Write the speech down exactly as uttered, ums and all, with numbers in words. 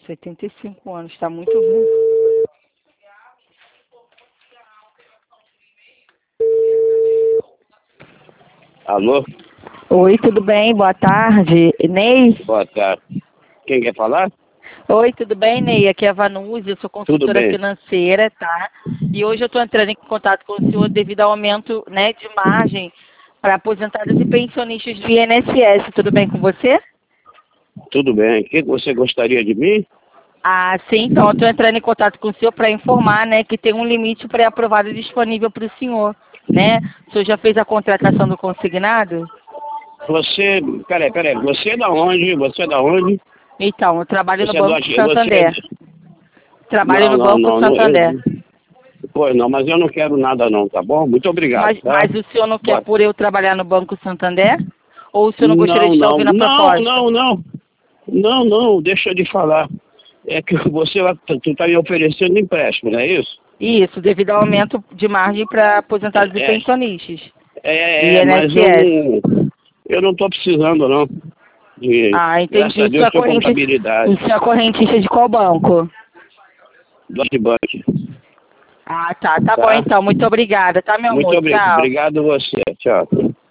setenta e cinco anos, tá muito velho. Alô? Oi, tudo bem? Boa tarde. Ney? Boa tarde. Quem quer falar? Oi, tudo bem, Ney? Aqui é a Vanusa, eu sou consultora bem. financeira, tá? E hoje eu estou entrando em contato com o senhor devido ao aumento, né, de margem para aposentados e pensionistas do I N S S. Tudo bem com você? Tudo bem. O que você gostaria de mim? Ah, sim, então eu estou entrando em contato com o senhor para informar, né, que tem um limite pré-aprovado disponível para o senhor, né? O senhor já fez a contratação do consignado? Você... Peraí, peraí. Você é da onde? Você é da onde? Então, eu trabalho no Você é do... Banco Você é... Santander. Trabalho Não, no não, Banco não. não Santander. eu... Pois não, mas eu não quero nada não, tá bom? Muito obrigado, Mas, tá? mas o senhor não quer Boa... por eu trabalhar no Banco Santander? Ou o senhor não gostaria Não, de estar não. ouvindo a Não, proposta? não, não. Não, não. Deixa eu te falar. É que você vai... Tu tá me oferecendo empréstimo, não é isso? Isso, devido ao aumento de margem para aposentados e É, pensionistas. é, é, mas eu I N S S. não... Eu não tô precisando, não. De... Ah, Graças entendi. a O senhor Deus, é tenho corrente... o contabilidade. senhor é correntista de qual banco? Deutsche Bank. Ah, tá. Tá bom Tá? então. Muito obrigada, tá, meu Muito amor? obri- Tchau. obrigado você. Tchau.